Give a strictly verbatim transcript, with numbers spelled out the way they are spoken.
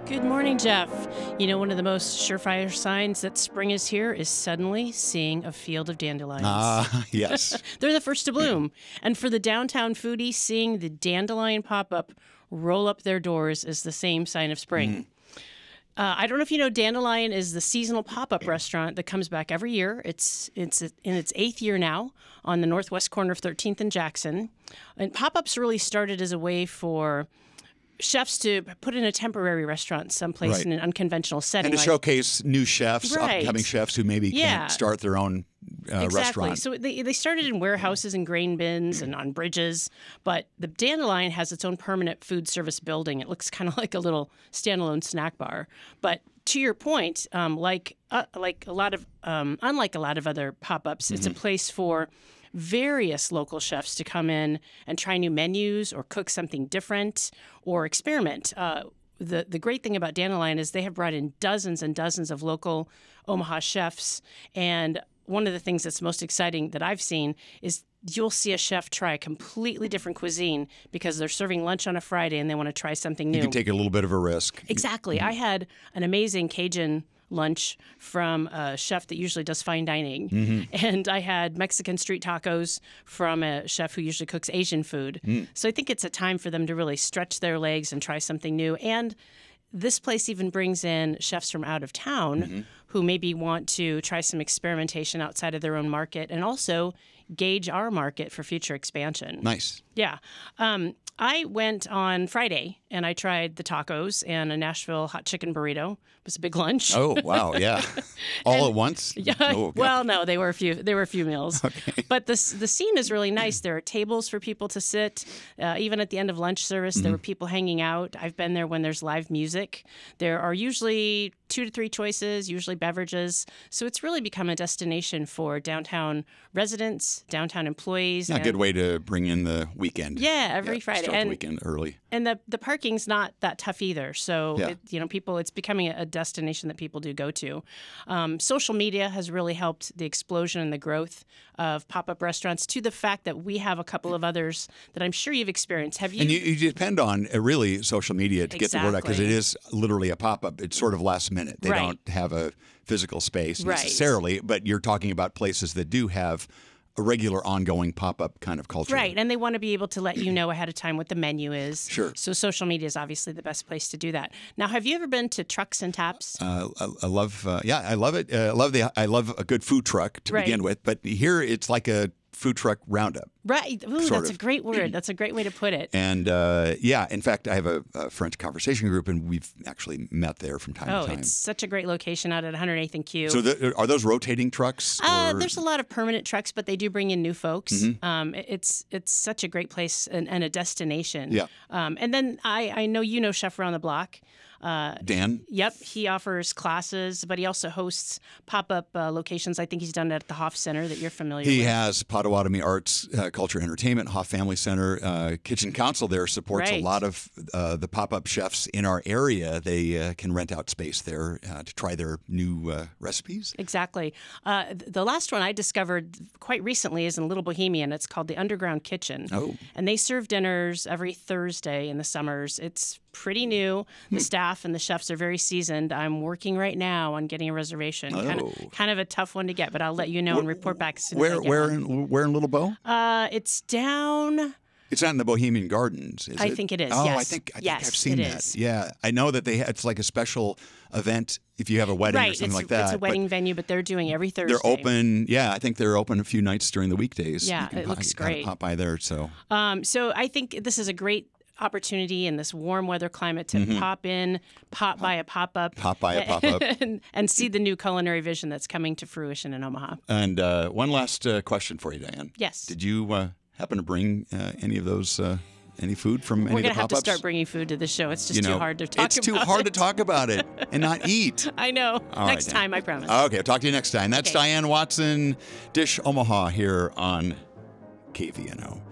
Good morning, Jeff. You know, one of the most surefire signs that spring is here is suddenly seeing a field of dandelions. Ah, yes. They're the first to bloom. And for the downtown foodie, seeing the dandelion pop-up roll up their doors is the same sign of spring. Mm. Uh, I don't know if you know, Dandelion is the seasonal pop-up restaurant that comes back every year. It's it's in its eighth year now on the northwest corner of thirteenth and Jackson. And pop-ups really started as a way for chefs to put in a temporary restaurant someplace Right. in an unconventional setting. And to like- showcase new chefs, Right. upcoming chefs who maybe Yeah. can't start their own uh, Exactly. restaurant. So they, they started in warehouses and grain bins and on bridges, but the Dandelion has its own permanent food service building. It looks kind of like a little standalone snack bar. But to your point, um, like uh, like a lot of um, unlike a lot of other pop-ups, it's a place for various local chefs to come in and try new menus or cook something different or experiment. Uh, the the great thing about Dandelion is they have brought in dozens and dozens of local Omaha chefs, and one of the things that's most exciting that I've seen is you'll see a chef try a completely different cuisine because they're serving lunch on a Friday and they want to try something new. You can take a little bit of a risk. Exactly. I had an amazing Cajun lunch from a chef that usually does fine dining. Mm-hmm. And I had Mexican street tacos from a chef who usually cooks Asian food. Mm. So I think it's a time for them to really stretch their legs and try something new. And this place even brings in chefs from out of town Mm-hmm. who maybe want to try some experimentation outside of their own market and also gauge our market for future expansion. Nice. Yeah. Um, I went on Friday and I tried the tacos and a Nashville hot chicken burrito. It was a big lunch. Oh, wow. Yeah. All And- at once? Yeah. Oh, yeah. Well, no, they were a few. They were a few meals. Okay. But the the scene is really nice. There are tables for people to sit. Uh, even at the end of lunch service, there were people hanging out. I've been there when there's live music. There are usually two to three choices, usually beverages. So it's really become a destination for downtown residents, downtown employees. Yeah, a and- good way to bring in the weekend. Yeah, every Friday. Start And- the weekend early. And the the parking's not that tough either. So Yeah. it, you know, people, it's becoming a destination that people do go to. Um, social media has really helped the explosion and the growth of pop-up restaurants. To the fact that we have a couple of others that I'm sure you've experienced. Have you? And you, you depend on uh, really social media to get the word out because it Exactly. is literally a pop-up. It's sort of last minute. They Right. don't have a physical space Right. necessarily, but you're talking about places that do have a regular ongoing pop-up kind of culture. Right, and they want to be able to let you know ahead of time what the menu is. Sure. So social media is obviously the best place to do that. Now, have you ever been to Trucks and Taps? Uh, I, I love, uh, yeah, I love it. Uh, I love the, I love a good food truck to Right. begin with, but here it's like a food truck roundup. Right. Ooh, sort that's a of. great word. That's a great way to put it. And uh, yeah, in fact, I have a, a French conversation group, and we've actually met there from time Oh, to time. it's such a great location out at one hundred eighth and Q. So, the, are those rotating trucks? Uh, or- there's a lot of permanent trucks, but they do bring in new folks. Mm-hmm. Um, it- it's it's such a great place and, and a destination. Yeah. Um, and then I, I know you know Chef Around the Block. Uh, Dan? Yep, he offers classes, but he also hosts pop-up uh, locations. I think he's done that at the Hoff Center that you're familiar He with. has Potawatomi Arts, uh, Culture, Entertainment, Hoff Family Center. Uh, Kitchen Council there supports Right. a lot of uh, the pop-up chefs in our area. They uh, can rent out space there uh, to try their new uh, recipes. Exactly. Uh, th- the last one I discovered quite recently is in Little Bohemian. It's called the Underground Kitchen. Oh. And they serve dinners every Thursday in the summers. It's pretty new. Hmm. The staff and the chefs are very seasoned. I'm working right now on getting a reservation. Kind Oh. of, kind of a tough one to get, but I'll let you know and report back as soon Where, as I get where, one. in, where in Little Bow? Uh, it's down. It's not in the Bohemian Gardens, is I it? think it is, Oh, I yes. think, I think Yes, I've seen it that. is. Yeah, I know that they. It's like a special event if you have a wedding Right. or something It's, like that. it's a but wedding venue, but they're doing every Thursday. They're open. Yeah, I think they're open a few nights during the weekdays. Yeah, You can it pop- looks you gotta great. Pop by there. So Um, so I think this is a great opportunity in this warm weather climate to Mm-hmm. pop in, pop by a pop-up. Pop by a pop-up. and, and see the new culinary vision that's coming to fruition in Omaha. And uh, one last uh, question for you, Diane. Yes. Did you uh, happen to bring uh, any of those, uh, any food from any We're of going the to have to pop-ups? start bringing food to the show. It's just you know, too hard to talk It's about too hard it. to talk about it and not eat. I know. All Next right, time, Dan. I promise. Okay, I'll talk to you next time. That's Okay. Diane Watson, Dish Omaha here on K V N O.